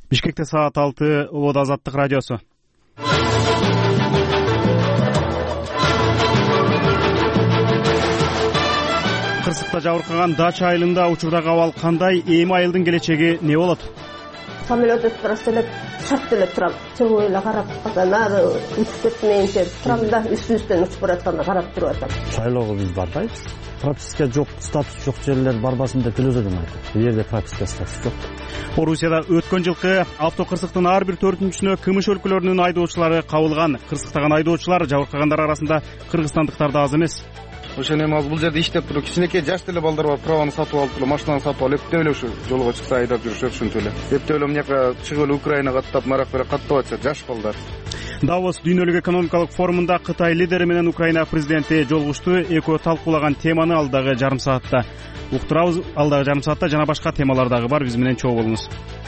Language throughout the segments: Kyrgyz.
Бишкекте саат 6, Улуу Азаттык радиосу. Кырсыкта жабыркаган Дача айылында учурдагы абал кандай? Эми айылдын келечеги эмне болот? Самолет өтүп барса эле шарт эле турам. Чөң эле карап атанары учуп кетмейинче турам да үстүнөн учуп баратканда карап туруп атам. Шайлоого биз барбайбыз. Прописка жок, статус жок жерлер барбасын деп эле айтат. Бул жерде прописка статус жок. Орусияда өткөн жылкы автокырсыктын ар бир 4-сүнө кымыш өлкөлөрүнүн айдоочулары кабылган. Кырсыктаган айдоочулар жабыркагандар арасында кыргызстандыктар да аз эмес. Ошону эми азыр бул жерде иштеп туруп кичинекей жаш деле балдар бар, праваны сатып алып эле, машинаны сатып алып, эптеп эле ушу жолго чыкса айдап жүрүшөт, ушинтип эле. Эптеп эле мынаяка чыгып эле Украинага аттап, нарак бере каттап атышат жаш балдар. Давос дүйнөлүк экономикалык форумунда Кытай лидери менен Украина президенти жолугушту. Экөө талкуулаган теманы алдагы жарым саатта уктурабыз. Алдагы жарым саатта жана башка темалар дагы бар. Биз менен чогуу болуңуз.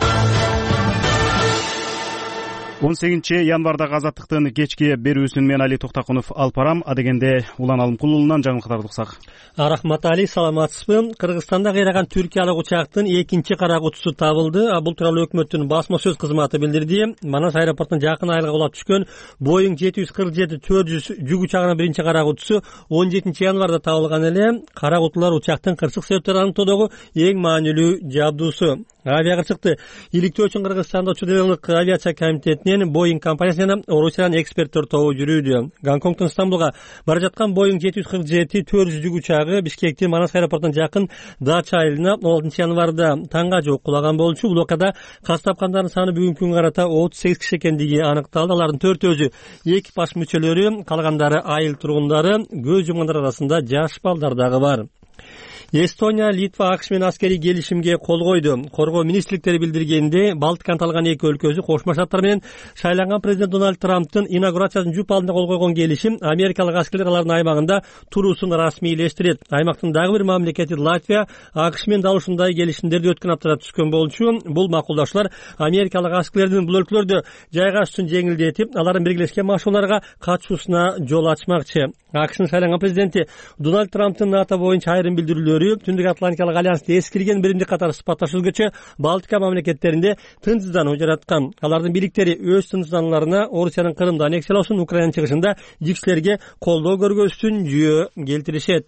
18-январдагы Азаттыктын кечки берүүсүн мен Али Токтакунов алып барам. Адегенде Улан Алымкулуулунан жаңылыктарды уксак. Рахмат Али, саламатсызбы? Кыргызстанда кыйраган түркиялык учактын экинчи карагутусу табылды. Бул тууралуу өкмөттүн басма сөз кызматы билдирди. Манас аэропортуна жакын айылга кулап түшкөн Boeing 747-400 жүк учагынын биринчи карагутусу 17-январда табылган эле. Карагутулар учактын кырсык себептерин аныктоодогу эң маанилүү жабдуусу. Авиакырсыкты иликтөө үчүн Кыргызстанда Чудайлык авиация комитетинин Boeing компаниясы менен Орусиядан эксперттер тобу жүрүүдө. Гонконгдон Стамбулга бара жаткан Boeing 747-400 жүк учагы Бишкектин Манас аэропортуна жакын Дача айылына 16-январда таңга жок кулаган болчу. Бул окада каз тапкандардын саны бүгүнкү күнгө карата 38 киши экендиги аныкталды. Алардын 4-өзү экипаж мүчөлөрү, калгандары айыл тургундары, көз жумгандар арасында жаш балдар дагы бар. Эстония, Литва, АКШ менен аскерий келишимге кол койду. Коргоо министрликтери билдиргенде, Балтика анталган эки өлкөсү Кошмо Штаттар менен шайланган президент Дональд Трамптын инаугурациясынын жуп алдында кол койгон келишим америкалык аскерлер алардын аймагында туруусун расмийлештирет. Аймактын дагы бир мамлекети Латвия АКШ менен дал ушундай келишимдерди өткөн аптада түзгөн болчу. Бул макулдашуулар америкалык аскерлердин бул өлкөлөрдө жайгашуусун жеңилдетип, алардын биргелешкен машыгууларга катышуусуна жол ачмакчы. АКШнын шайланган президенти Дональд Трамптын НАТО боюнча айрым билдирүүлөрү Түндүк Атлантикалык альянсты эскирген биримдик катары сыпатташуу өзгөчө Балтика мамлекеттеринде тынчсыздануу жараткан. Алардын бийликтери өз тынчсызданууларына Орусиянын Крымды аннексиялоосун, Украинанын чыгышында жикчилерге колдоо көргөзүүсүн жүйө келтиришет.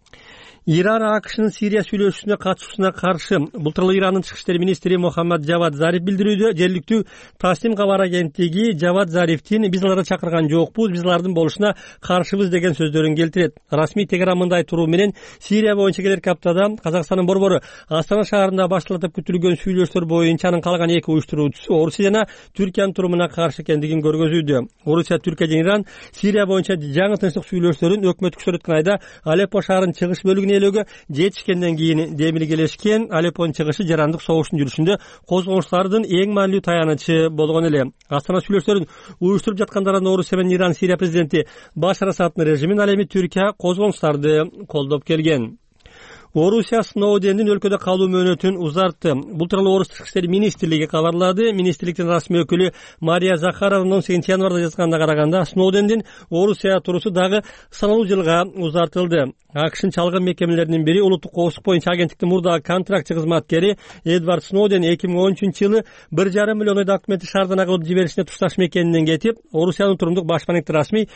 Иран АКШнын Сирия сүйлөшүүсүнө катышуусуна каршы. Бул тууралуу Ирандын чыгыш иштери министри Мохаммад Жавад Зариф билдирүүдө. Жергиликтүү Таслим кабар агенттиги Жавад Зарифтин биз аларды чакырган жокпуз, биз алардын болушуна каршыбыз деген сөздөрүн келтирет. Расмий Тегеран мындай туруу менен Сирия боюнча келерки аптада Казакстандын борбору Астана шаарында башталып күтүлгөн сүйлөшүүлөр боюнча анын калган эки уюштуруучусу Орусия жана Түркиянын турумуна каршы экендигин көргөзүүдө. Орусия, Түркия жана Иран Сирия боюнча жаңы тынчтык сүйлөшүүлөрүн өкмөт күчтөр өткөн айда Алеппо шаарынын чыгыш бөлүгүнө элөөгө жетишкенден кийин демилгелешкен. Алеппонун чыгышы жарандык согуштун жүрүшүндө козгонуштардын эң маанилүү таянычы болгон эле. Астана сүйлөшүүлөрүн уюштуруп жаткандардан Орусия менен Иран Сирия президенти Башар Асаддын режимин, ал эми Түркия козгонуштарды колдоп келген. Орусия Сноудендин өлкөдө калуу мөөнөтүн узартты. Бул тууралуу Орус тышкы иштери министрлиги кабарлады. Министрликтин расмий өкүлү Мария Захарованын 18-январда жазганына караганда, Сноудендин Орусия туруусу дагы саналуу жылга узартылды. АКШнын чалгын мекемелеринин бири улуттук коопсуздук боюнча агенттиктин мурдагы контрактчы кызматкери Эдвард Сноуден 2013-жылы 1,5 миллион документти шаардан кылып жиберишине тушташ мекенинен кетип, Орусиянын турумдук баш банкти расмий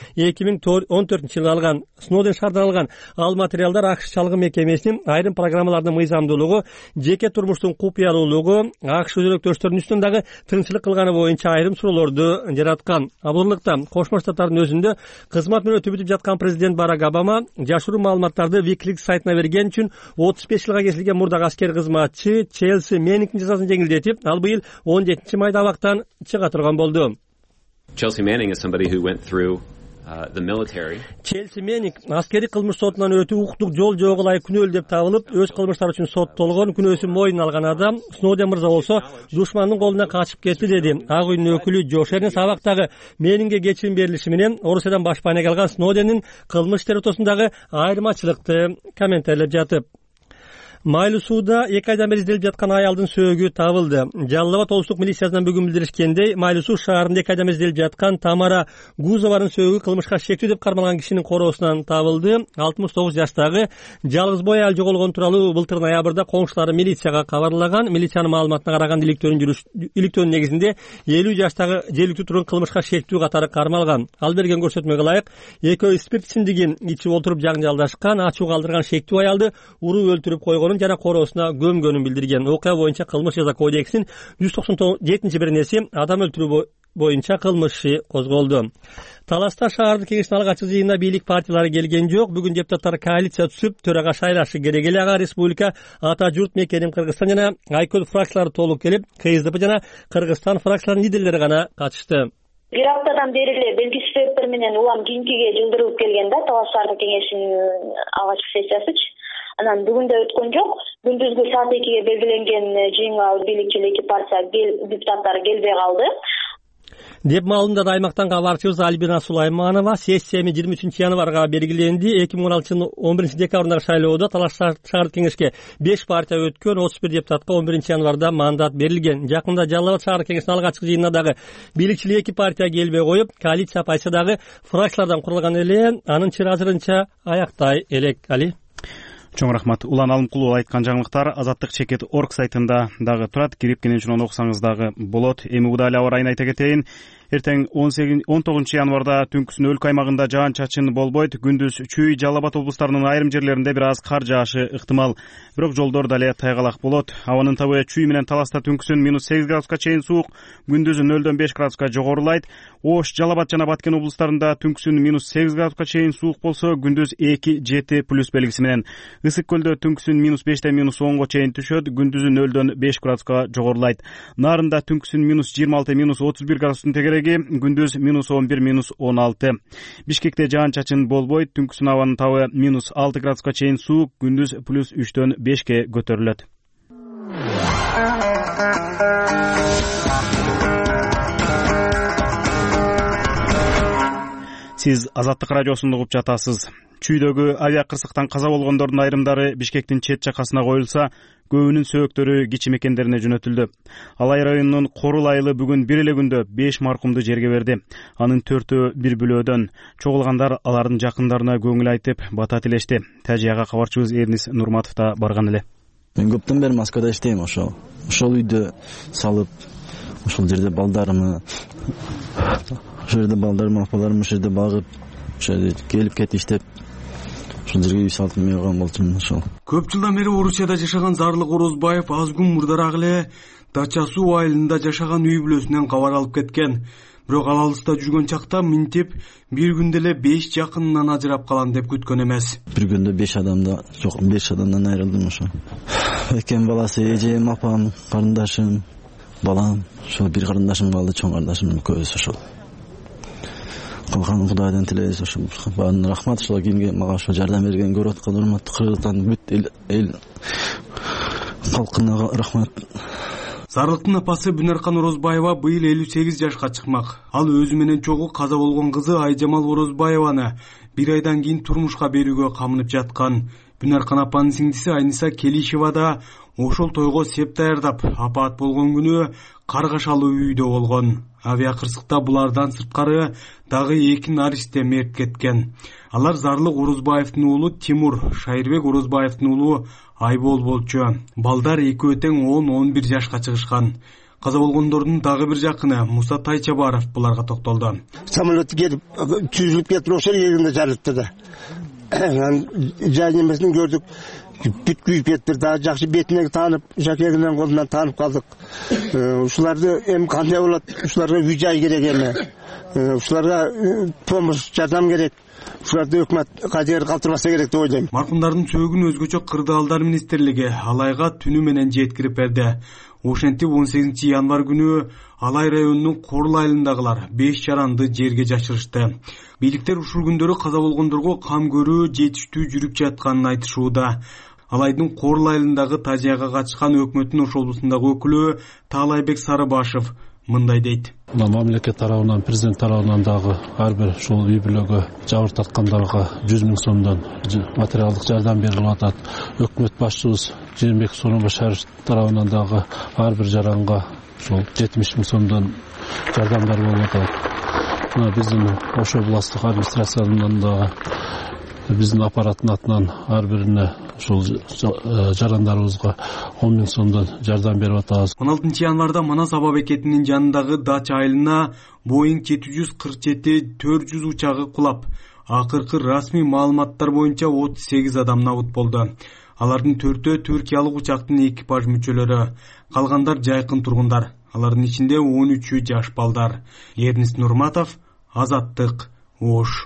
2014-жылы алган. Сноуден шаардан алган ал материалдар АКШ чалгын мекемесинин айрым программалардын мыйзамдуулугу, жеке турмуштун купуялуулугу, АКШ өзөктөштөрүнүн үстүнөн дагы тыңчылык кылганы боюнча айрым суроолорду жараткан. Абурлыкта Кошмо Штаттардын өзүндө кызмат мөөнөтү бүтүп жаткан президент Барак Обама жашыруу маалыматтарды Wikileaks сайтына берген үчүн 35 жылга кесилген мурдагы аскер кызматчы Челси Меннингдин жазасын жеңилдетип, ал быйыл 17-майда абактан чыга турган болду. Chelsea Manning is somebody who went through the military. Челси Меннинг аскери кылмыш сотунан өтүп, укуктук жол жоого ылайык күнөөлүү деп табылып, өз кылмыштары үчүн соттолгон, күнөөсүн мойнуна алган адам. Сноуден мырза болсо душмандын колуна качып кетти, деди Ак үйдүн өкүлү Джош Эрнс. Абактагы Меннингге кечирим берилиши менен Орусиядан баш банеге алган Сноудендин кылмыш иштери ортосундагы айырмачылыкты комментарлап жатып, Майлуу сууда 2 айдан бери изделип жаткан аялдын сөөгү табылды. Жалал Абад облустук милициясынан бүгүн билдиришкендей, Майлуу суу шаарында 2 айдан бери изделип жаткан Тамара Гузованын сөөгү кылмышка шектүү деп кармалган кишинин короосунан табылды. 69 жаштагы жалгыз бой аял жоголгон тууралуу былтыр ноябрда коңшулары милицияга кабарлаган. Милициянын маалыматына караганда иликтөөнүн негизинде 50 жаштагы жергиликтүү тургун кылмышка шектүү катары кармалган. Ал берген көрсөтмөгө ылайык экөө спирт ичимдигин ичип отуруп жаңжалдашкан, ачуу калтырган шектүү аялды уруп өлтүрүп койгонун жана короосуна көмгөнүн билдирген. Окуя боюнча кылмыш жаза кодексинин 197-беренеси адам өлтүрүү боюнча кылмыш козголду. Таласта шаардын кеңештин алгачкы жыйынына бийлик партиялары келген жок. Бүгүн депутаттар коалиция түзүп, төрага шайлашы керек эле. Ага республика, ата журт, мекеним Кыргызстан жана Айкөл фракциялары толук келип, КСДП жана Кыргызстан фракцияларынын лидерлери гана катышты. Бир аптадан бери эле белгисиз себептер менен улам кийинкиге жылдырылып келген да Талас шаардык кеңешинин алгачкы сессиясычы. Анан бүгүн да өткөн жок. Күндүзгү саат 2-ге белгиленген жыйынга бийликчил эки партия депутаттары келбей калды деп маалымдады аймактан кабарчыбыз Альбина Сулайманова. Сессия 23 январга белгиленди. 2016-жылдын 11 декабрындагы шайлоодо Талас шаардык кеңешке 5 партия өткөн, 31 депутатка 11 январда мандат берилген. Жакында Жалал Абад шаардык кеңешинин алгачкы жыйынына дагы бийликчил эки партия келбей коюп, коалиция пайса дагы фракциялардан курулган эле. Анын чыры азырынча аяктай элек. Али. Чоң рахмат. Улан Алымкулов айткан жаңылыктар Азаттык.org сайтында дагы турат. Кирип кенен үчүн окусаңыз дагы болот. Эми удайлы аба ырайын айта кетейин. Эртең 19 январда түнкүсүн өлкө аймагында жаан-чачын болбойт. Күндүз Чүй, Жалал Абад облустарынын айрым жерлеринде бир аз кар жаашы ыктымал. Бирок жолдор дале тайгалак болот. Абанын табы Чүй менен Таласта түнкүсүн -8 градуска чейин суук, күндүзү 0-5 градуска жогорулайт. Ош, Жалал Абад жана Баткен облустарында түнкүсүн -8 градуска чейин суук болсо, күндүз 2-7 плюс белгиси менен. Ысык көлдө түнкүсүн -5ден -10го чейин түшөт, күндүзү 0-5 градуска жогорулайт. Нарында түнкүсүн -26-31 градустун тегереги, күндүз -11-16. Бишкекте жаан-чачын болбойт, түнкүсүн абанын табы -6 градуска чейин суук, күндүз +3дөн 5ке көтөрүлөт. Сиз Азаттык радиосун угуп жатасыз. Чүйдөгү авиа кырсыктан каза болгондордун айрымдары Бишкектин чет жакасына коюлса, көбүнүн сөөктөрү кичи мекендерине жөнөтүлдү. Алай районунун Корул айылы бүгүн бир эле күндө 5 маркумду жерге берди. Анын 4-өө бир бүлөөдөн. Чогулгандар алардын жакындарына көңүл айтып, бата тилешти. Тажияга кабарчыбыз Эрнис Нурматов да барган эле. Мен көптөн бери Москвада иштейм, ошол үйдө салып, ошол жерде балдарымы, апаларым ошол жерде багып, ошол жерде келип кетиштеп, ошол жерге үй салып мейган болчумун. Ошол көп жылдан бери Орусияда жашаган Зарлык Орозбаев аз күн мурдараак эле Дача суу айылында жашаган үй бүлөсүнөн кабар алып кеткен. Бирок ал алыста жүргөн чакта минтип бир күндө эле 5 жакынынан ажырап калам деп күткөн эмес. Бир күндө 5 адамдан айрылдым. Ошо экен баласы, эжем, апам, карындашым, балам, ошол бир карындашым калды, чоң карындашым көбүс ошол. Калган Кудайдан тилейбиз, ошо баарын рахмат, ошо кимге мага ошо жардам берген, көрүп аткан урматтуу Кыргызстан бүт эл калкына рахмат. Зарлыктын апасы Бүнаркан Орозбаева быйыл 58 жашка чыкмак. Ал өзү менен чогуу каза болгон кызы Айжамал Орозбаеваны бир айдан кийин турмушка берүүгө камынып жаткан. Бүнаркан апанын сиңдиси Айниса Келишева да ошол тойго сеп даярдап, апаат болгон күнү каргашалуу үйдө болгон. Авиа кырсыкта булардан сырткары дагы 2 наристе мерт кеткен. Алар Зарлык Орозбаевдин уулу Тимур, Шайырбек Орозбаевдин уулу Айбол болчу. Балдар экөө тең 10-11 жашка чыгышкан. Каза болгондордун дагы бир жакыны Муса Тайчабаров буларга токтолду. Самолет келип, түзүлүп кетип ошол жеринде жарылды да. Жай немесин көрдүк. Бүт күйүп кетти, дагы жакшы бетине таанып, жакегинен колунан таанып калдык. Ушуларды эми кандай болот? Ушуларга үй-жай керек эми. Ушуларга помощь, жардам керек. Ушуларды өкмөт кадер калтырбаса керек деп ойлойм. Маркумдардын сөөгүн өзгөчө кырдаалдар министрлиги Алайга түнү менен жеткирип берди. Ошентип 18 январ күнү Алай районунун Корул айылындагылар 5 жаранды жерге жашырышты. Бийликтер ушул күндөрү каза болгондорго кам көрүү жетиштүү жүрүп жатканын айтышууда. Алайдын Корул айылындагы тажияга катышкан өкмөттүн ошол облусундагы өкүлү Таалайбек Сарыбашев мындай дейт. Мамлекет тарабынан, президент тарабынан дагы ар бир ушул үй бүлөгө жабыр тарткандарга 100 000 сомдон материалдык жардам берилип атат. Өкмөт башчыбыз Жээнбеков Сооронбай тарабынан дагы ар бир жаранга ушул 70 000 сомдон жардамдар болуп атат. Биздин Ош областтык администрациянын дагы биздин аппараттын атынан ар бирине ушул жарандарыбызга 10 000 сомдон жардам берип атабыз. 16 январда Манас аба бекетинин жанындагы Дача айылына Boeing 747-400 учагы кулап, акыркы расмий маалыматтар боюнча 38 адам набыт болду. Алардын 4-өө түркиялык учактын экипаж мүчөлөрү, калгандар жайкын тургундар. Алардын ичинде 13 жаш балдар. Эрнис Нурматов, Азаттык, Ош.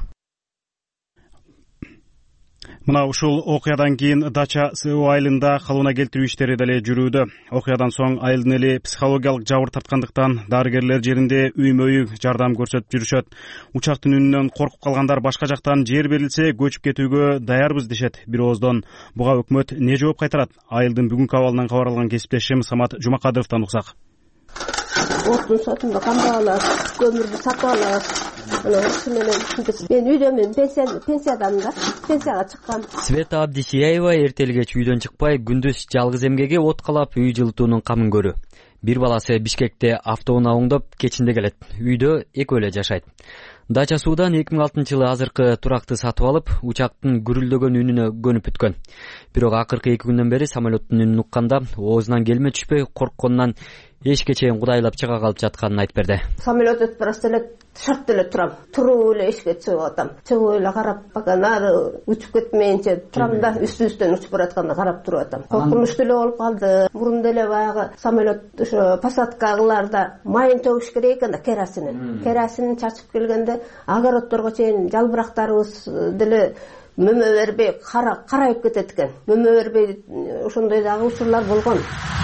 Мына ушул окуядан кийин Дача СУ айылында калыбына келтирүү иштери деле жүрүүдө. Окуядан соң айылдын эли психологиялык жабыр тарткандыктан дарыгерлер жеринде үймө-үй жардам көрсөтүп жүрүшөт. Учактын үнүнөн коркуп калгандар башка жактан жер берилсе көчүп кетүүгө даярбыз дешет бир ооздон. Буга өкмөт эмне жооп кайтарат? Айылдын бүгүнкү абалынан кабар алган кесиптешим Самат Жумакадыровдон уксак. Оттун сатында кандай алат, көмүрдү сатып алат. Мен үйдөмүн, пенсиядамын да, пенсияга чыккам. Света Абдисияева эртели кеч үйдөн чыкпай, күндүз жалгыз эмгеге от калап үй жылытуунун камын көрүү. Бир баласы Бишкекте автоунаа оңдоп, кечинде келет. Үйдө экөө эле жашайт. Дача суудан 2006-жылы азыркы туракты сатып алып, учактын гүрүлдөгөн үнүнө көнүп бүткөн. Бирок акыркы 2 күндөн бери самолеттун үнүн укканда оозунан келме түшпөй, корккондон эшикке чейин кудайлап чыга калып жатканын айтып берди. Самолет өтүп барса эле шарт эле турам. Туруп эле эшикке чыгып атам. Чыгып эле карап, пока нары учуп кетмейинче турам да үстүбүздөн учуп баратканда карап туруп атам. Коркунучтуу эле болуп калды. Мурунда эле баягы самолет ошо посадкаларда майын төгүш керек экен да, керосин чачып келгенде огороддорго чейин жалбырактарыбыз деле мөмө бербей карайып кетет экен. Мөмө бербей ошондой дагы учурлар болгон.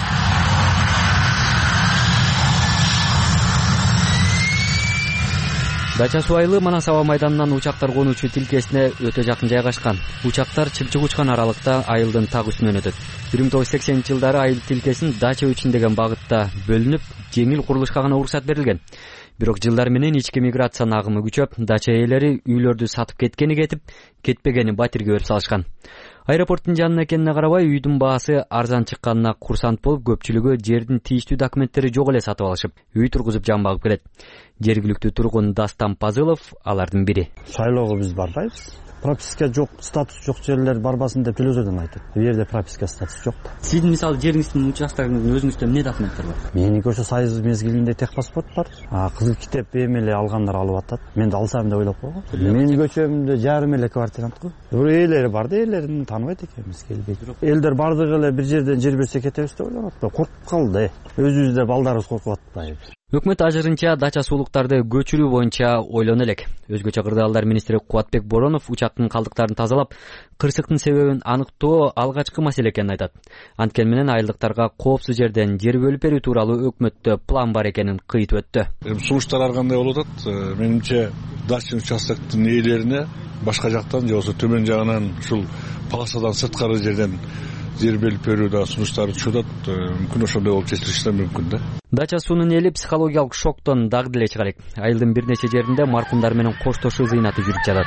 Дача суу айылы Манас аба майданынан учактар конуучу тилкесине өтө жакын жайгашкан. Учактар чымчык учкан аралыкта айылдын так үстүнөн өтөт. 1980-жылдары айыл тилкесин Дача үчүн деген багытта бөлүнүп, жеңил курулушка гана уруксат берилген. Бирок жылдар менен ички миграциянын агымы күчөп, Дача ээлери үйлөрдү сатып кеткени кетип, кетпегени батирге берип салышкан. Аэропорттун жанына экенине карабай, үйдүн баасы арзан чыкканына курсант болуп, көпчүлүгү жердин тийиштүү документтери жок эле сатып алышып, үй тургузуп жан багып келет. Жергиликтүү тургун Дастан Пазылов алардын бири. Шайлоого биз барбайбыз. Прописка жок, статус жок жерлер барбасын деп телевизордон айтат. Бул жерде прописка статус жок да. Сиздин мисалы жериңиздин участогуңуздун өзүңүздө эмне документтер бар? Меники ошо союз мезгилинде техпаспорт бар. Кызыл китеп эмеле алгандар алып атат. Мен да алсам деп ойлоп койгом. Менин көчөмдө жарым эле квартирант го. Ээлери бар да, ээлерин тааныбайт экенбиз, келбейт. Элдер бардыгы эле бир жерден жер берсе кетебиз деп ойлонот. Коркуп калды. Өзүбүздө балдарыбыз коркуп атпайбы. Өкмөт ажырынча Дача суулуктарды көчүрүү боюнча ойлону элек. Өзгөчө кырдаалдар министри Кубатбек Боронов учактын калдыктарын тазалап, кырсыктын себебин аныктоо алгачкы маселе экенин айтат. Анткени менен айылдыктарга коопсуз жерден жер бөлүп берүү тууралуу өкмөттө план бар экенин кыйтып өттү. Сунуштар ар кандай болуп атат? Менимче Дача участоктун ээлерине башка жактан же болбосо төмөн жагынан ушул полосадан сырткары жерден жер берип берүү да сунуштары түшүп атат. Мүмкүн ошондой болуп чечилиши мүмкүн да. Дача суунун эли психологиялык шоктон дагы деле чыга элек. Айылдын бир нече жеринде маркумдар менен коштошуу зыйнаты жүрүп жатат.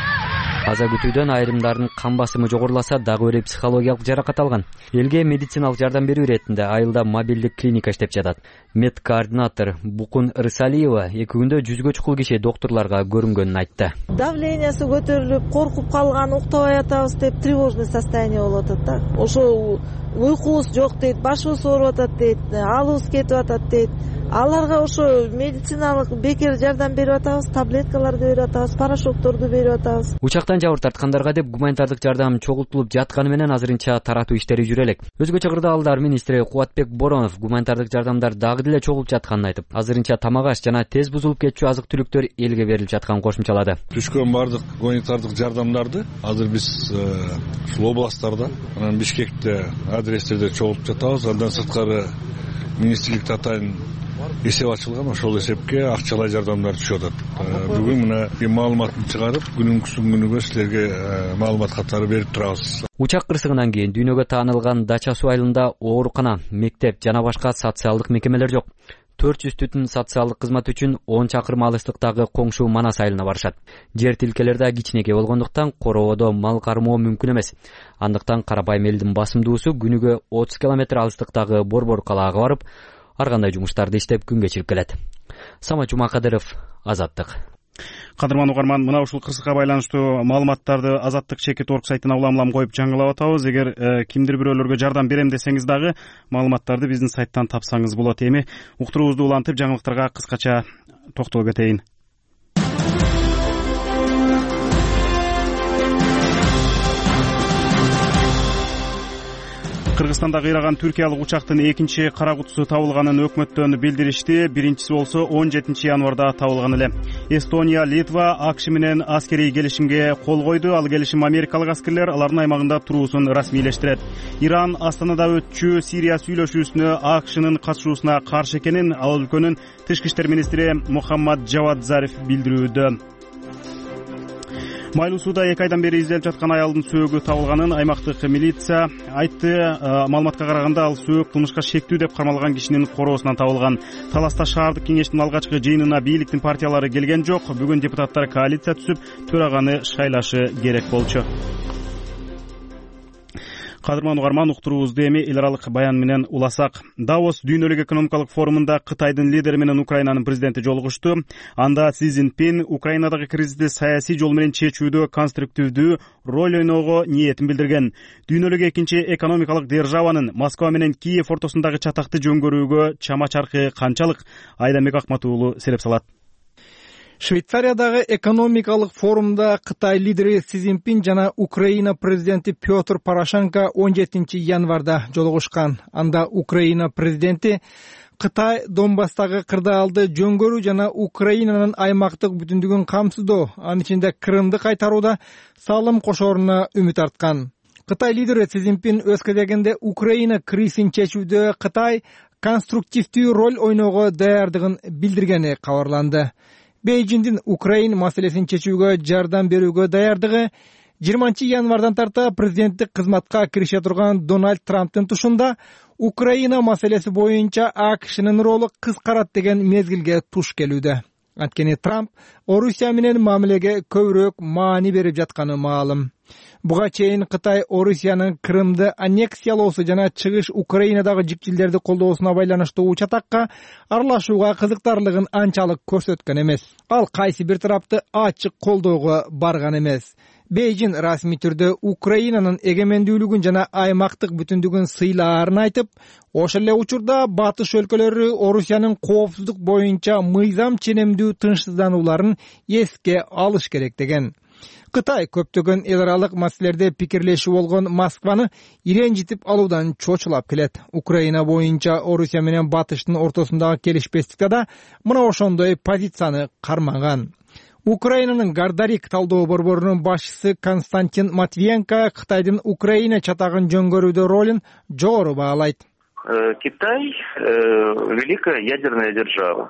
Аза күтүүдөн айрымдардын кан басымы жогоруласа, дагы бiri психологиялык жаракат алган. Элге медициналык жардам берүү иретинде айылда мобилдик клиника иштеп жатат. Мед координатор Букун Рысалиева 2 күндө 100гө чукул киши доктурларга көрүнгөнүн айтты. Давлениясы көтөрүлүп, коркуп калган, уктабай атабыз деп тревожный состояние болуп атат да. Ошо уйкубуз жок дейт, башыбыз ооруп атат дейт, алыбыз кетип атат дейт. Аларга ошо медициналык бекер жардам берип атабыз, таблеткаларды берип атабыз, порошокторду берип атабыз. Учактан жабыр тарткандарга деп гуманитардык жардам чогултулуп жатканы менен азырынча таратуу иштери жүрө элек. Өзгөчө кырдаалдар министри Кубатбек Боронов гуманитардык жардамдар дагы деле чогулуп жатканын айтып, азырынча тамак аш жана тез бузулуп кетчү азык-түлүктөр элге берилип жатканын кошумчалады. Түшкөн бардык гуманитардык жардамдарды азыр биз ушул областтарда, анан Бишкекте адрестерде чогултуп жатабыз. Андан сырткары министрлик татайын эсеп ачылган, ошол эсепке акчалай жардамдар түшүп атат. Бүгүн мына маалыматын чыгарып, күнүгө силерге маалымат каттары берип турабыз. Учак кырсыгынан кийин дүйнөгө таанылган Дача суу айылында оорукана, мектеп жана башка социалдык мекемелер жок. 400 социалдык кызмат үчүн 10 чакырым алыстыктагы коңшу Манас айылына барышат. Жер тилкелер да кичинекей болгондуктан короодо мал кармоо мүмкүн эмес. Андыктан карабайым элдин басымдуусу күнүгө 30 километр алыстыктагы Борбор калаага барып, ар кандай жумуштарды иштеп күн кечирип келет. Самат Жумакадыров, Азаттык. Кадырман угарман, мына ушул кырсыкка байланыштуу маалыматтарды Азаттык чекит орг сайтына улам коюп жаңылап атабыз. Эгер кимдир бирөөлөргө жардам берем десеңиз дагы маалыматтарды биздин сайттан тапсаңыз болот. Эми уктуруубузду улантып жаңылыктарга кыскача токтоло кетейин. Кыргызстанда кыйраган түркиялык учактын экинчи кара кутусу табылганын өкмөттөн билдиришти. Биринчиси болсо 17 январда табылган эле. Эстония, Литва АКШ менен аскерий келишимге кол койду. Ал келишим америкалык аскерлер алардын аймагында туруусун расмийлештирет. Иран Астанада өтчү Сирия сүйлөшүүсүнө АКШнын катышуусуна каршы экенин ал өлкөнүн тышкы иштер министри Мухаммад Джавад Зариф билдирүүдө. Майлуу сууда 2 айдан бери изделип жаткан аялдын сөөгү табылганын аймактык милиция айтты. Маалыматка караганда ал сөөк кылмышка шектүү деп кармалган кишинин короосунан табылган. Таласта шаардык кеңештин алгачкы жыйынына бийликтин партиялары келген жок. Бүгүн депутаттар коалиция түзүп, төраганы шайлашы керек болчу. Кадырман угарман, уктуруубузду эми эл аралык баян менен уласак. Давос дүйнөлүк экономикалык форумунда Кытайдын лидери менен Украинанын президенти жолугушту. Анда Си Цзиньпин Украинадагы кризисти саясий жол менен чечүүдө конструктивдүү роль ойноого ниетин билдирген. Дүйнөлүк экинчи экономикалык державанын Москва менен Киев ортосундагы чатакты жөнгөрүүгө чама чаркы канчалык? Айдамбек Акмат уулу селеп салат. Швейцариядагы экономикалык форумда Кытай лидери Си Цзиньпин жана Украина президенти Петр Порошенко 17 январда жолугушкан. Анда Украина президенти Кытай Донбасстагы кырдаалды жөнгөрүү жана Украинанын аймактык бүтүндүгүн камсыздоо, анын ичинде Крымды кайтарууда салым кошооруна үмүт арткан. Кытай лидери Си Цзиньпин өз кезегинде Украина кризисин чечүүдө Кытай конструктивдүү роль ойноого даярдыгын билдиргени кабарланды. Бейжиңдин Украин маселесин чечүүгө жардам берүүгө даярдыгы 20 январдан тарта президенттик кызматка кирише турган Дональд Трамптын тушунда Украина маселеси боюнча АКШнын ролу кыскарат деген мезгилге туш келүүдө. Анткени Трамп Орусия менен мамилеге көбүрөөк маани берип жатканы маалым. Буга чейин Кытай Орусиянын Крымды аннексиялоосу жана чыгыш Украинадагы жикчилдерди колдоосуна байланыштуу чатакка аралашууга кызыктарлыгын анчалык көрсөткөн эмес. Ал кайсы бир тарапты ачык колдоого барган эмес. Бейжиң расмий түрдө Украинанын эгемендүүлүгүн жана аймактык бүтүндүгүн сыйлаарын айтып, ошол эле учурда батыш өлкөлөрү Орусиянын коопсуздук боюнча мыйзам ченемдүү тынчсызданууларын эске алыш керек деген. Кытай көптөгөн эл аралык маселелерде пикирлешүү болгон Москваны иренжитип алуудан чочулап келет. Украина боюнча Орусия менен батыштын ортосундагы келишпестикте да мына ошондой позицияны кармаган. Украинанын Гардарик талдоо борборунун башчысы Константин Матвиенко Кытайдын Украина чатагын жөнгөрүүдө ролун жогору баалайт. Китай великая ядерная держава.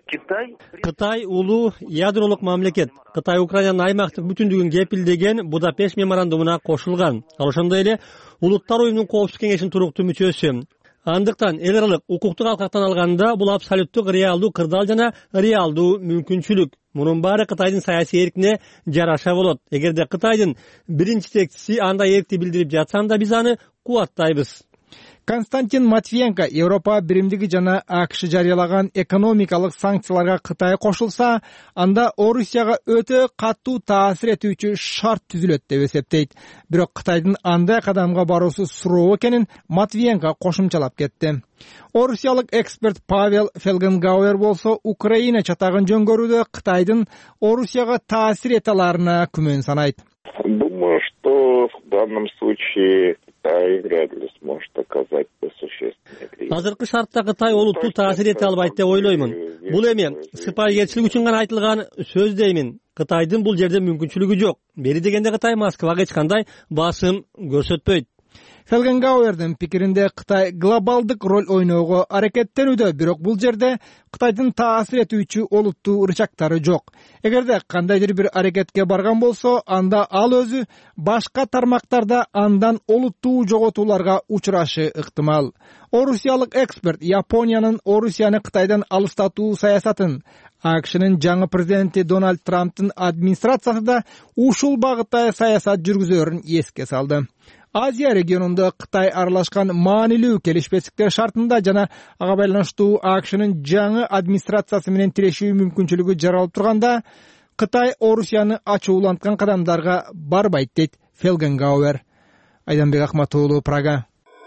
Кытай улуу ядролук мамлекет. Кытай Украинанын аймактык бүтүндүгүн кепилдеген Будапешт меморандумуна кошулган. Ал ошондой эле Улуттар уюмунун коопсуздук кеңешинин туруктуу мүчөсү. Андыктан эл аралык укуктук алкактан алганда бул абсолюттук реалдуу кырдаал жана реалдуу мүмкүнчүлүк. Мунун баары Кытайдын саясий эркине жараша болот. Эгерде Кытайдын биринчи текчиси андай эркти билдирип жатса, анда биз аны кубаттайбыз. Константин Матвиенко Европа биримдиги жана АКШ жарыялаган экономикалык санкцияларга Кытай кошулса, анда Орусияга өтө катуу таасир этүүчү шарт түзүлөт деп эсептейт. Бирок Кытайдын андай кадамга баруусу суроо экенин Матвиенко кошумчалап кетти. Орусиялык эксперт Павел Фелгенгауэр болсо Украина чатагын жөнгөрүүдө Кытайдын Орусияга таасир эте аларына күмөн санайт. Думаю, что в данном случае Кытай вряд ли сможет оказать существенное влияние. Азыркы шартта Кытай олуттуу таасир эте албайт деп ойлоймун. Бул эми сыпайыгерчилик үчүн гана айтылган сөз деймин. Кытайдын бул жерде мүмкүнчүлүгү жок. Бери дегенде Кытай Москвага эч кандай басым көрсөтпөйт. Фелгенгауэрдин пикиринде Кытай глобалдык роль ойноого аракеттенүүдө, бирок бул жерде Кытайдын таасир этүүчү олуттуу ырчактары жок. Эгерде кандайдыр бир аракетке барган болсо, анда ал өзү башка тармактарда андан олуттуу жоготууларга учурашы ыктымал. Орусиялык эксперт Япониянын Орусияны Кытайдан алыстатуу саясатын, АКШнын жаңы президенти Дональд Трамптын администрациясы да ушул багытта саясат жүргүзөрүн эске салды. Азия регионунда Кытай аралашкан маанилүү келишпестиктер шартында жана ага байланыштуу АКШнын жаңы администрациясы менен тирешүү мүмкүнчүлүгү жаралып турганда, Кытай Орусияны ачууланткан кадамдарга барбайт, дейт Фелгенгауэр. Айданбек Акматуулу, Прага.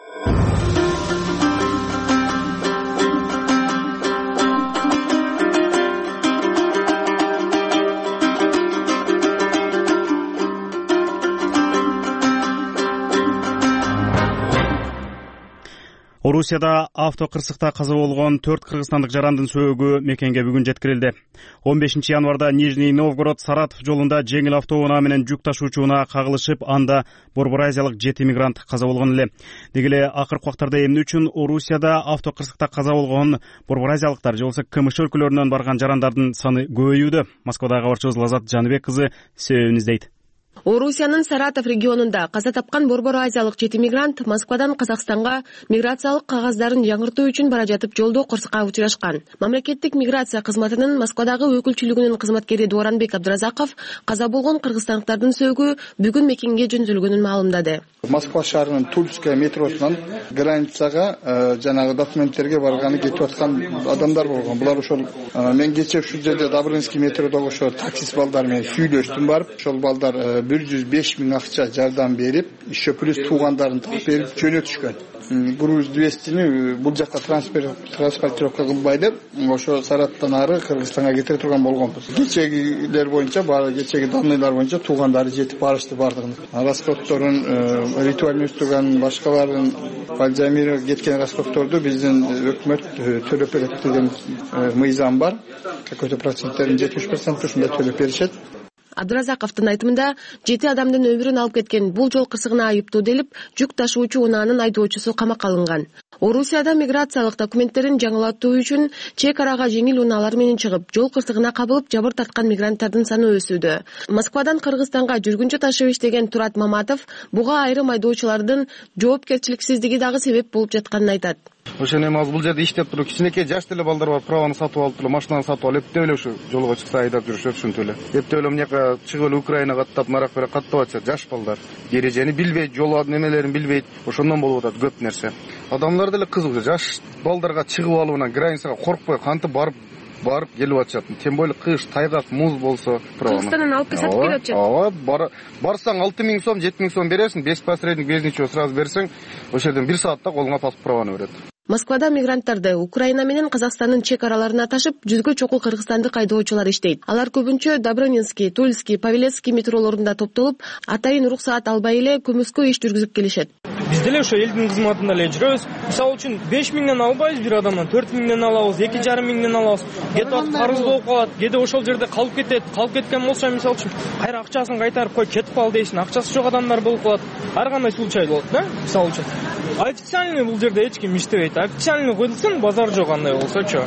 Орусияда автокырсыкта каза болгон 4 кыргызстандык жарандын сөөгү мекенге бүгүн жеткирилди. 15 январда Нижний Новгород Саратов жолунда жеңил автоунаа менен жүк ташуучу унаа кагылышып, анда Борбор-Азиялык 7 мигрант каза болгон эле. Деги эле акыркы убактарда эмне үчүн Орусияда автокырсыкта каза болгон Борбор-Азиялыктар же болбосо КМШ өлкөлөрүнөн барган жарандардын саны көбөйүүдө? Москвадагы кабарчыбыз Лазат Жаныбек кызы себебин издейт. Орусиянын Саратов регионунда каза тапкан Борбор-Азиялык 7 мигрант Москвадан Казакстанга миграциялык кагаздарын жаңыртуу үчүн бара жатып жолдо кырсыкка учурашкан. Мамлекеттик миграция кызматынын Москвадагы өкүлчүлүгүнүн кызматкери Дооранбек Абдыразаков каза болгон кыргызстандыктардын сөөгү бүгүн мекенге жөнөтүлгөнүн маалымдады. Москва шаарынын Тульская метросунан границага жанагы документтерге барганы кетип аткан адамдар болгон. Булар ошол мен кече ушул жерде Добрынский метродогу ошо таксист балдар менен сүйлөштүм барып, ошол балдар 105 миң акча жардам берип, еще плюс туугандарын так берип жөнөтүшкөн. Груз 200-ні бул жакка транспортировка кылбайды, ошо Сараттан ары Кыргызстанга кетире турган болгонбуз. Кечегилер боюнча, кечеги данныйлар боюнча туугандары жетип барышты бардыгын. Расходторун ритуальный турган башкаларын Бальзамир кеткен расходторду биздин өкмөт төлөп берет деген мыйзам бар. Какой-то проценттерин 70% ушундай төлөп беришет. Абдыразаковдун айтымында 7 адамдын өмүрүн алып кеткен бул жол кырсыгына айыптоодолуп, жүк ташуучу унаанын айдоочусу камакка алынган. Орусияда миграциялык документтерин жаңылатуу үчүн чек арага жеңил унаалар менен чыгып, жол кырсыгына кабылып жабыр тарткан мигранттардын саны өсүүдө. Москвадан Кыргызстанга жүргүнчү ташып иштеген Турат Маматов буга айрым айдоочулардын жоопкерчиликсиздиги дагы себеп болуп жатканын айтат. Ошол эми азыр бул жерде иштеп туруп, кичинекей жаш деле балдар бар, праваны сатып алып эле, машинаны сатып алып, эптеп эле ушу жолго чыкса айдап жүрүшөт, ушинтип эле. Эптеп эле мынаяка чыгып эле Украинага аттап, нарак бере каттап атышат жаш балдар. Эрежени билбейт, жол немелерин билбейт, ошондон болуп атат көп нерсе. Адамдар деле кызык, жаш балдарга чыгып алып анан границага коркпой кантип барып келип атышат. Тем более кыш, тайгак, муз болсо, Кыргызстандан алып сатып келип атышат. Ооба, барсаң 6 миң сом, 7 миң сом бересиң, 5 посредник, без ничего сразу берсең, ошол жерден 1 саатта колуңа паспорт праваны берет. Москвада мигранттарды Украина менен Казакстандын чек араларына ташып, жүзгө чокул кыргызстандык айдоочулар иштейт. Алар көбүнчө Добрынинский, Тульский, Павелецкий метролорунда топтолуп, атайын уруксаат албай эле көмүскө иш жүргүзүп келишет. Биз деле ошо элдин кызматында эле жүрөбүз. Мисалы үчүн 5 миңден албайбыз бир адамдан, 4 миңден алабыз, 2,5 миңден алабыз. Кете вакыт карыз болуп калат, кеде ошол жерде калып кетет. Калып кеткен болсо, мисалы үчүн, кайра акчасын кайтарып кой, кетип кал дейсиң, акчасы жок адамдар болуп калат. Ар кандай случай болот, да? Мисалы үчүн. Официальный бул жерде эч ким иштебейт. Официальный коюлсын, базар жок андай болсочу.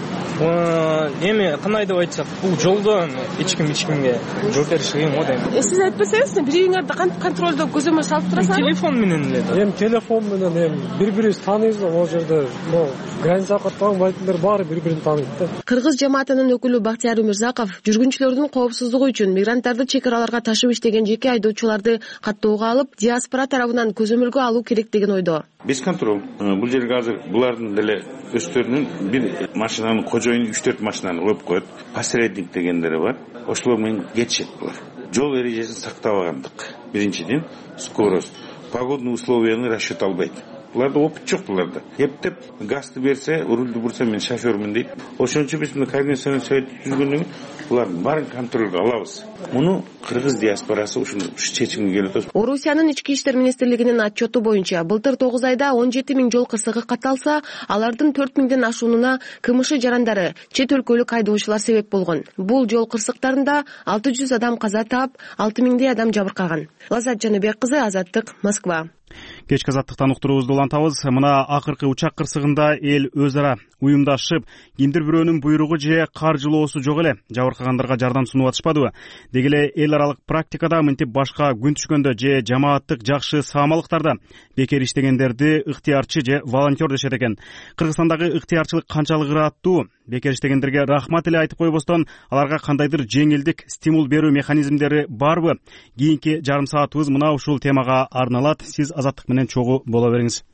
Эми кандай деп айтсак, бул жолдо эч кимге жооп бериш кыйын го дейм. Сиз айтпасаңыз, бириңерди кантип контролдо көзөмөл салып турасызбы? Телефон менен эле да. Телефон менен бири-бирибиз тааныйбыз, ал жерде граница каттабайтындар баары бири-бирин тааныйт да. Кыргыз жамаатынын өкүлү Бактияр Өмүрзаков жүргүнчүлөрдүн коопсуздугу үчүн мигранттарды чек араларга ташып иштеген жеке айдоочуларды каттоого алып, диаспора тарабынан көзөмөлгө алуу керек деген ойдо. Без контроль. Бул жерге азыр булардын деле өздөрүнүн бир машинанын кожоюну 3-4 машинаны коюп коет. Посредник дегендери бар. Ошолор менен кетишет булар. Жол эрежесин сактабагандык. Биринчиден, скорость. Погодный условияны расчет албайт. Буларда опыт жок буларда. Эптеп газды берсе, рульду бурса мен шофёрмун дейт. Ошончо биз мына координациялык совет жүргөндөн булардын баарын контролго алабыз. Муну кыргыз диаспорасы ушул чечимге келип атат. Орусиянын ички иштер министрлигинин отчету боюнча былтыр 9 айда 17 миң жол кырсыгы катталса, алардын 4 миңден ашуунуна КМШ жарандары, чет өлкөлүк айдоочулар себеп болгон. Бул жол кырсыктарында 600 адам каза таап, 6 миңдей адам жабыркаган. Лазат Жаныбек кызы, Азаттык, Москва. Кечки азаттыктан уктуруубузду улантабыз. Мына акыркы учак кырсыгында эл өз ара уюмдашып, кимдир бирөөнүн буйругу же каржылоосу жок эле жабыркагандарга жардам сунуп атышпадыбы? Деги эле эл аралык практикада мынтип башка күн түшкөндө же жамааттык жакшы саамалыктарда бекер иштегендерди ыктыярчы же волонтер дешет экен. Кыргызстандагы ыктыярчылык канчалык ыраттуу? Бекер иштегендерге рахмат эле айтып койбостон, аларга кандайдыр жеңилдик, стимул берүү механизмдери барбы? Кийинки жарым саатыбыз мына ушул темага арналат. Сиз азаттык менен чогуу боло бериңиз.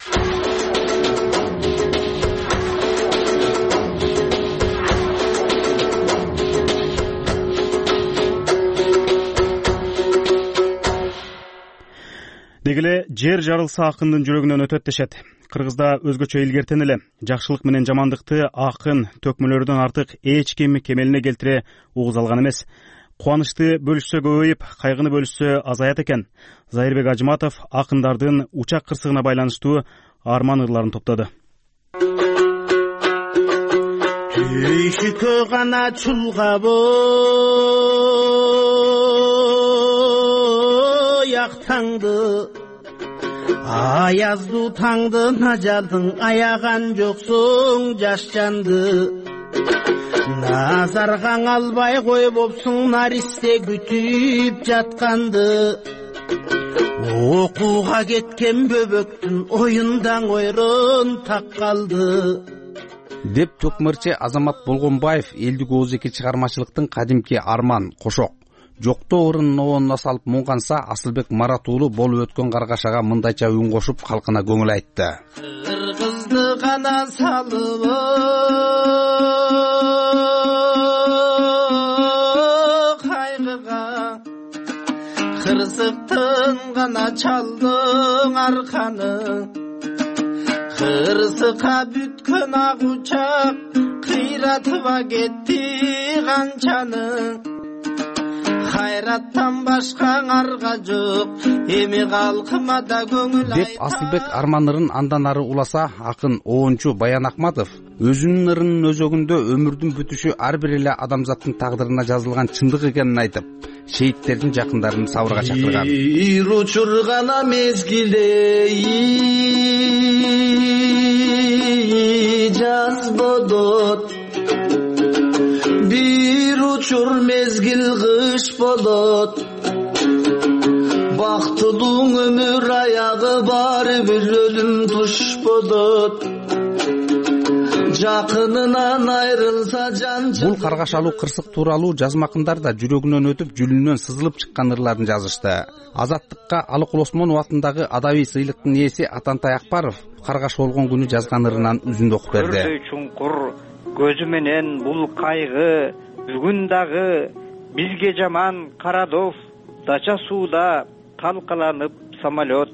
Деги эле жер жарылса акындын жүрөгүнөн өтөт дешет. Кыргызда өзгөчө илгертен эле жакшылык менен жамандыкты акын төкмөлөрдөн артык эч ким кемелине келтире угуз алган эмес. Кубанычты бөлүшсө көбөйүп, кайгыны бөлүшсө азаят экен. Зайырбек Ажматов акындардын учак кырсыгына байланыштуу арман ырларын топтоду. Түйшүкө гана чулгабы яктаңды, аяздуу таңдын ажалдың аяган жоксуң жаш жанды. Назаргаң албай койбопсуң наристе күтүп жатканды. Окууга кеткен бөбөктүн оюндан ойрон так калды. Деп Төкмөрчү Азамат Болгонбаев элдик ооз-эки чыгармачылыктын кадимки арман кошок. Жоктоо орунун обонуна салып муңганса, Асылбек Марат уулу болуп өткөн каргашага мындайча үн кошуп калкына көңүл айтты. Кыргызды гана салып кайгыга, кырсыктын гана чалдың арканы. Кырсыкка бүткөн ак учак кыйратыба кетти канчаны. Хайраттан башка арга жок, эми калкыма да көңүл деп Асылбек арман ырын андан ары уласа, акын оончу Баян Акматов өзүнүн ырынын өзөгүндө өмүрдүн бүтүшү ар бир эле адамзаттын тагдырына жазылган чындык экенин айтып, шейиттердин жакындарын сабырга чакырган. Бир учур гана мезгилде жаз болот, бир учур мезгил кыш болот. Бактылуу өмүр аягы баары бир өлүм туш болот. Жакынынан айрылса жан. Бул каргашалуу кырсык тууралуу жазмакындар да жүрөгүнөн өтүп, жүлүнөн сызылып чыккан ырларын жазышты. Азаттыкка Алыкул Осмонов атындагы адабий сыйлыктын ээси Атантай Акбаров каргаш болгон күнү жазган ырынан үзүндү окуп берди. Көрдөй чуңкур көзү менен бул кайгы, бүгүн дагы бизге жаман Карадов, дача сууда талкаланып самолет,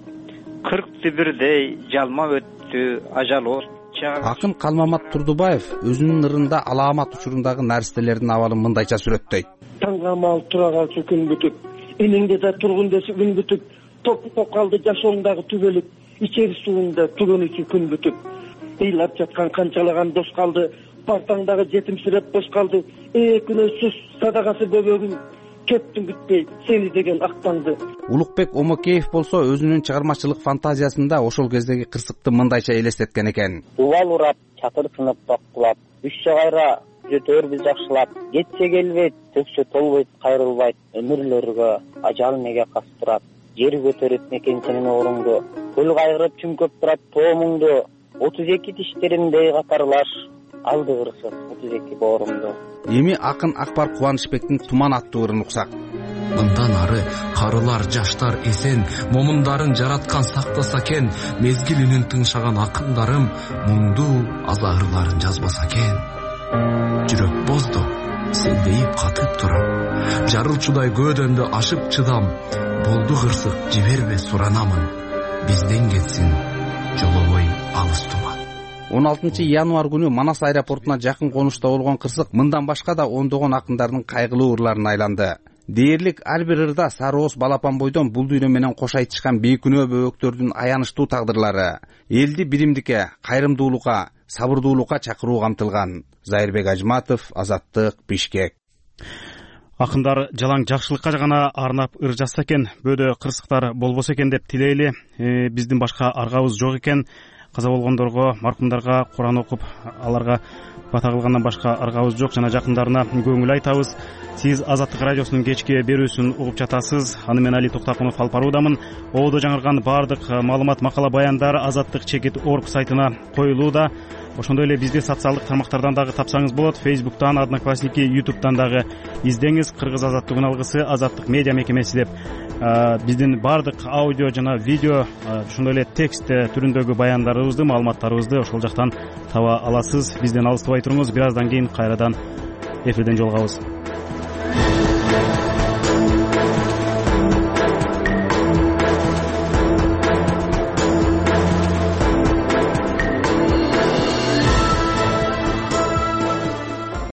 40 бирдей жалма өттү ажал от. Акын Калмамат Турдубаев өзүнүн ырында алаамат учурундагы наристелердин абалын мындайча сүрөттөйт. Таңгамал тура калчу күн бүтүп, энеңде да тургун десе күн бүтүп, топуп калды жашооңдагы түбөлүп, ичер сууңда түгөнүчү күн бүтүп. Ыйлап жаткан канчалаган дос калды, партаңдагы жетимсиреп бош калды. Күнөөсүз садагасы бөбөгүң кеттин күтпөй сени деген актаңды. Улукбек Омокеев болсо өзүнүн чыгармачылык фантазиясында ошол кездеги кырсыкты мындайча элестеткен экен. Убал урап, чатыр сынып токкулап, үшчө кайра жетөрбүз жакшылап, кетсе келбейт, төксө толбойт, кайрылбайт, өмүрлөргө ажал неге кастырат, жер көтөрөт мекен сенин орунду, көл кайгырып чүңкөп турат тоомуңду, 32 тиштеримдей катарлаш, алды кырсык 32 боорумду. Эми акын Акбар Кубанычбектин Туман аттуу ырын уксак. Мындан ары карылар жаштар эсен, момундарын жараткан сактаса экен, мезгил үнүн тыңшаган акындарым муңдуу аза ырларын жазбаса экен. Жүрөк бозду, селдейип катып турам, жарылчудай көөдөмдү ашып чыдам, болду кырсык жибербе суранамын, бизден кетсин жолобой алыс туман. 16 январь күнү Манас аэропортуна жакын конушта болгон кырсык мындан башка да ондогон акындардын кайгылуу ырларына айланды. Дээрлик ар бир ырда Сары Ооз Балапан бойдон бул дүйнө менен кош айтышкан бейкүнөө бөбөктөрдүн аянычтуу тагдырлары, элди биримдикке, кайрымдуулукка, сабырдуулукка чакыруу камтылган. Зайырбек Ажматов, Азаттык, Бишкек. Акындар жалаң жакшылыкка гана арнап ыр жазса экен, бөөдө кырсыктар болбосо экен деп тилейли. Биздин башка аргабыз жок экен. Каза болгондорго, маркумдарга Куран окуп, аларга бата кылгандан башка аргабыз жок. Жана жакындарына көңүл айтабыз. Сиз Азаттык радиосунун кечки берүүсүн угуп жатасыз. Аны мен Али Токтакунов алып баруудамын. Ободо жаңырган баардык маалымат, макала, баяндар azattik.org сайтына коюлууда. Ошондой эле бизди социалдык тармактардан дагы тапсаңыз болот. Facebook'тан, Одноклассники, YouTube'дан дагы издеңиз. Кыргыз азаттык үналгысы, Азаттык медиа мекемеси деп биздин баардык аудио жана видео, ошондой эле текст түрүндөгү баяндарыбызды, маалыматтарыбызды ошол жактан таба аласыз. Бизден алыстабай туруңуз. Бир аздан кийин кайрадан эфирден жолугабыз.